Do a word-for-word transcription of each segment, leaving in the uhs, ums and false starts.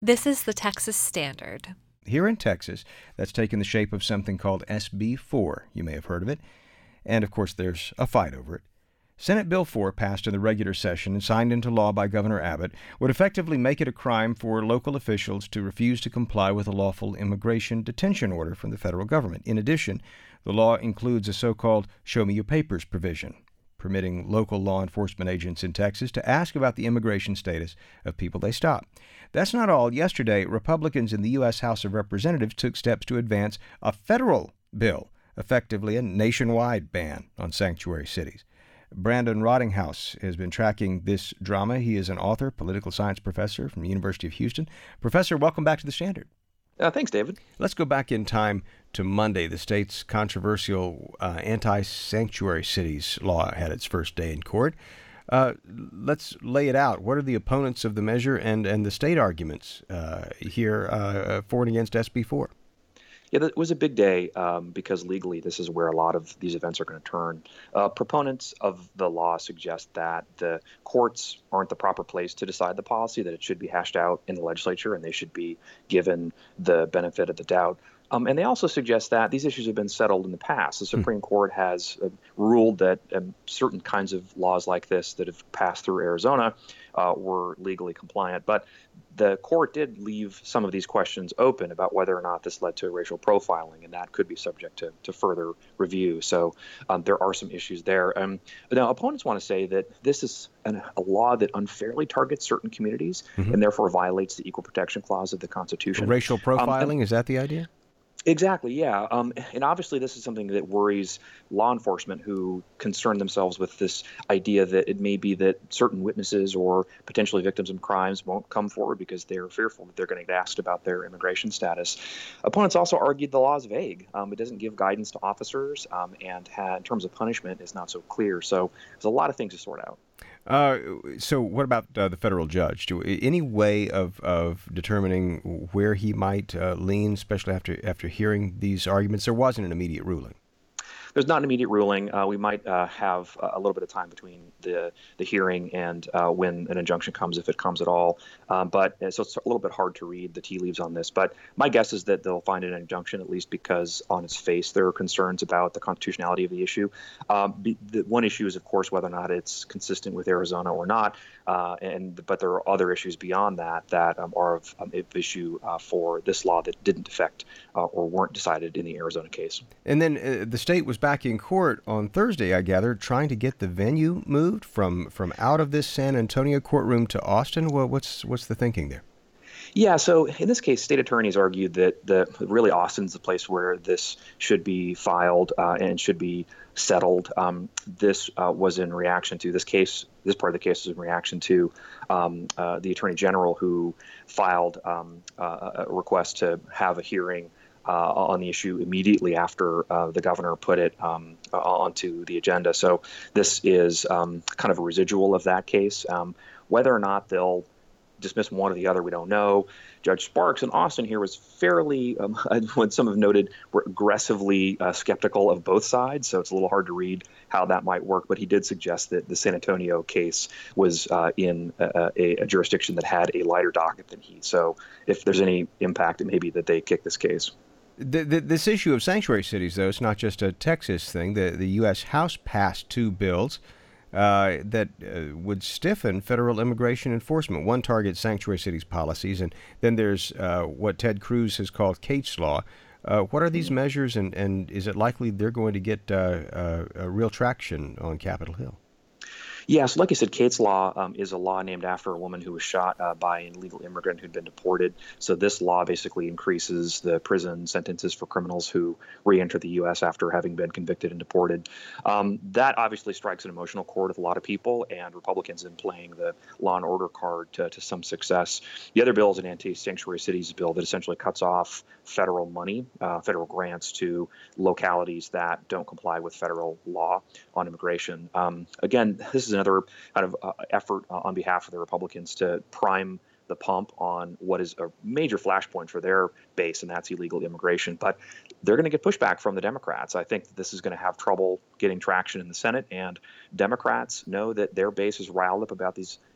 This is the Texas Standard. Here in Texas, that's taken the shape of something called S B four. You may have heard of it. And, of course, there's a fight over it. Senate Bill four, passed in the regular session and signed into law by Governor Abbott, would effectively make it a crime for local officials to refuse to comply with a lawful immigration detention order from the federal government. In addition, the law includes a so-called show me your papers provision, permitting local law enforcement agents in Texas to ask about the immigration status of people they stop. That's not all. Yesterday, Republicans in the U S House of Representatives took steps to advance a federal bill, effectively a nationwide ban on sanctuary cities. Brandon Rottinghaus has been tracking this drama. He is an author, political science professor from the University of Houston. Professor, welcome back to the Standard. Uh, thanks, David. Let's go back in time to Monday. The state's controversial uh, anti-sanctuary cities law had its first day in court. Uh, let's lay it out. What are the opponents of the measure and, and the state arguments uh, here uh, for and against S B four? Yeah, it was a big day um, because legally this is where a lot of these events are going to turn. Uh, proponents of the law suggest that the courts aren't the proper place to decide the policy, that it should be hashed out in the legislature and they should be given the benefit of the doubt. Um, and they also suggest that these issues have been settled in the past. The Supreme hmm. Court has uh, ruled that um, certain kinds of laws like this that have passed through Arizona uh, were legally compliant. But the court did leave some of these questions open about whether or not this led to racial profiling, and that could be subject to, to further review. So um, there are some issues there. Um, now, opponents want to say that this is an, a law that unfairly targets certain communities mm-hmm. and therefore violates the Equal Protection Clause of the Constitution. Racial profiling, um, and, is that the idea? Exactly, yeah. Um, and obviously this is something that worries law enforcement who concern themselves with this idea that it may be that certain witnesses or potentially victims of crimes won't come forward because they're fearful that they're going to get asked about their immigration status. Opponents also argued the law is vague. Um, it doesn't give guidance to officers um, and ha- in terms of punishment is not so clear. So there's a lot of things to sort out. Uh, so what about uh, the federal judge? Do any way of, of determining where he might uh, lean, especially after after hearing these arguments? There wasn't an immediate ruling. There's not an immediate ruling. Uh, we might uh, have a little bit of time between the the hearing and uh, when an injunction comes, if it comes at all. Um, but so it's a little bit hard to read the tea leaves on this. But my guess is that they'll find an injunction, at least because on its face there are concerns about the constitutionality of the issue. Um, the, the one issue is, of course, whether or not it's consistent with Arizona or not. Uh, and but there are other issues beyond that that um, are of, um, of issue uh, for this law that didn't affect uh, or weren't decided in the Arizona case. And then uh, the state was back in court on Thursday, I gather, trying to get the venue moved from, from out of this San Antonio courtroom to Austin. Well, what's what's the thinking there? Yeah, so in this case, state attorneys argued that the really Austin's the place where this should be filed uh, and should be settled. Um, this uh, was in reaction to this case. This part of the case was in reaction to um, uh, the attorney general who filed um, uh, a request to have a hearing Uh, on the issue immediately after uh, the governor put it um, uh, onto the agenda. So this is um, kind of a residual of that case. Um, whether or not they'll dismiss one or the other, we don't know. Judge Sparks in Austin here was fairly, um, what some have noted, were aggressively uh, skeptical of both sides. So it's a little hard to read how that might work. But he did suggest that the San Antonio case was uh, in a, a, a jurisdiction that had a lighter docket than he. So if there's any impact, it may be that they kick this case. The, the, this issue of sanctuary cities, though, it's not just a Texas thing. The, the U S House passed two bills uh, that uh, would stiffen federal immigration enforcement. One targets sanctuary cities policies, and then there's uh, what Ted Cruz has called Kate's Law. Uh, what are these measures, and, and is it likely they're going to get uh, uh, a real traction on Capitol Hill? Yeah, so like you said, Kate's Law um, is a law named after a woman who was shot uh, by an illegal immigrant who'd been deported. So this law basically increases the prison sentences for criminals who re-enter the U S after having been convicted and deported. Um, that obviously strikes an emotional chord with a lot of people, and Republicans have been playing the law and order card to, to some success. The other bill is an anti-sanctuary cities bill that essentially cuts off federal money, uh, federal grants to localities that don't comply with federal law on immigration. Um, again, this is another kind of uh, effort uh, on behalf of the Republicans to prime the pump on what is a major flashpoint for their base, and that's illegal immigration. But they're going to get pushback from the Democrats. I think that this is going to have trouble getting traction in the Senate, and Democrats know that their base is riled up about these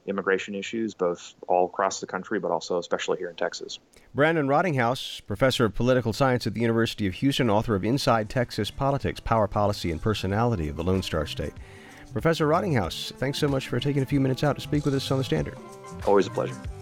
immigration issues, both all across the country, but also especially here in Texas. Brandon Rottinghaus, professor of political science at the University of Houston, author of Inside Texas Politics, Power, Policy, and Personality of the Lone Star State. Professor Rottinghaus, thanks so much for taking a few minutes out to speak with us on The Standard. Always a pleasure.